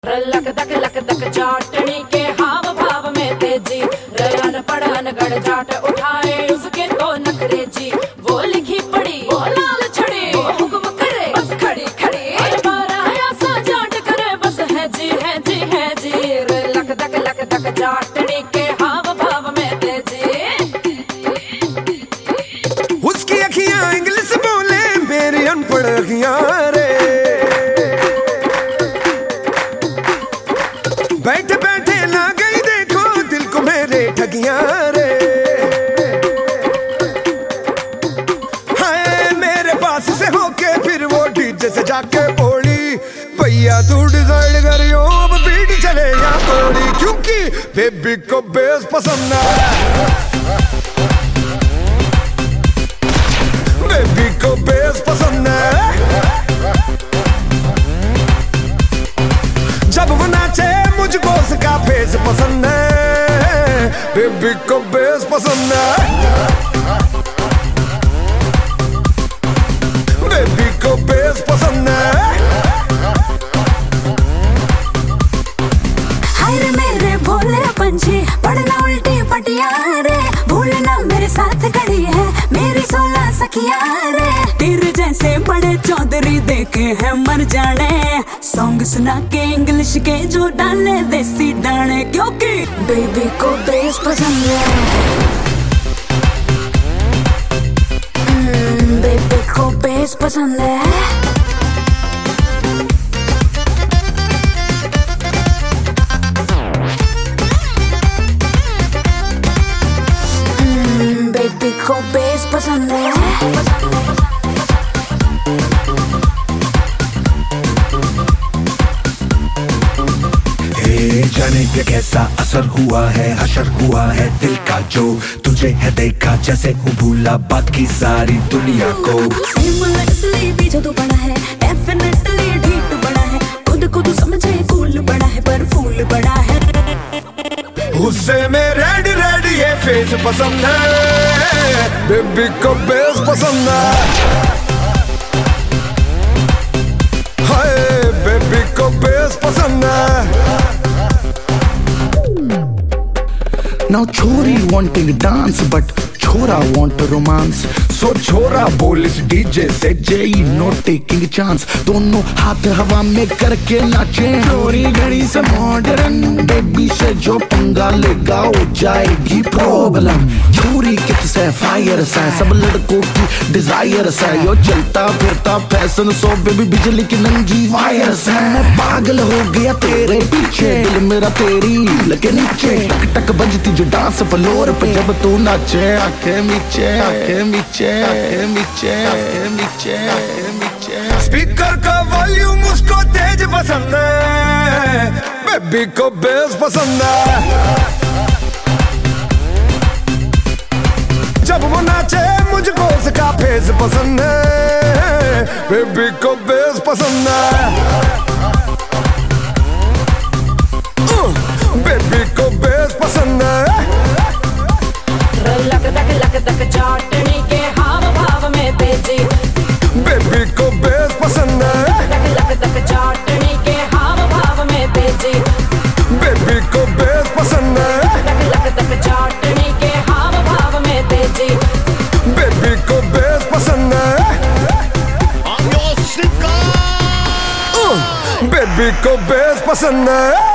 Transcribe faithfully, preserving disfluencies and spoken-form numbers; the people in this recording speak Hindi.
लक दक लक दक चाटनी के हाव भाव में तेजी, रन पढ़न गढ़ जाट उठाए उसके तो नखरे जी। वो लिखी पड़ी वो लाल छड़ी, वो हुक्म करे बस खड़ी खड़ी, बाराया सा जाट करे बस है जी है जी है जी। लक दक लक दक चाटनी के हाव भाव में तेजी। उसकी अखियां इंग्लिश बोले मेरी अनपढ़ अखियां रे, बैठे बैठे ना गई देखो दिल को मेरे ठगियां रे। हाय मेरे पास से होके फिर वो डीजे से जाके बोली, भैया तू डिसाइड करियो अब बीट चले या तोड़ी, क्योंकि बेबी को बेस पसंद है, बेबी को बेस पसंद है। जब वो नाचे मुझको उसका फेस पसंद है, बेबी को बेस पसंद है, बेबी को बेस पसंद है। हाय रे मेरे भोले पंछी पढ़ना उल्टी पटिया रे, भूलना मेरे साथ खड़ी है मेरी सोलह सखिया रे। तेरे जैसे बड़े चौधरी देखे हैं मर जाने, सॉन्ग सुना के इंग्लिश के जो डाले देसी डाले, क्योंकि बेबी को बेस पसंद है, बेबी को बेस पसंद है। बेबी को बेस पसंद है। जाने पे कैसा असर हुआ है, हशर हुआ है दिल का जो तुझे है देखा, जैसे हूँ भूला बाकी सारी दुनिया को। इसलिए पीछे तो बड़ा है, डेफिनेटली ढीठ बड़ा है, खुद को तू समझे कूल बड़ा है पर फूल बड़ा है। गुस्से में रेड रेड ये फेस पसंद है, बेबी को बेस पसंद है। हाय बेबी को बेस पसंद है। Now chori wanting dance but chora want romance, so chora बोल इस डीजे से Jay no taking chance, दोनों हाथ हवा में करके नाचे। चोरी घड़ी से मॉडर्न बेबी से जो पंगा लेगा हो जाएगी प्रॉब्लम। चोरी किससे फायर से सब लड़कों की डिजायर से, यो चलता फिरता फैशन सो बेबी बिजली की नंगी वायर से। मैं पागल हो गया तेरे पीछे, दिल मेरा तेरी लगे नीचे, टक टक बजती जो डांस फ्लोर पे जब तू नाचे। आंखें नीचे आंखें नीचे आंखें नीचे आंखें नीचे आंखें नीचे। स्पीकर का वॉल्यूम उसको तेज पसंद है, बेबी को बेस पसंद है। जब वो नाचे मुझको उसका फेस पसंद है, बेबी को बेस पसंद है, बेबी को बेस पसंद है। लक दक लक दक चाटनी के हाव भाव में तेजी, बेबी को बेस पसंद है। लक लक दक चाटनी के हाव भाव में तेजी, बेबी को बेस पसंद है। लक लक दक चाटनी के हाव भाव में तेजी, बेबी को बेस पसंद है। बेबी को बेस पसंद है।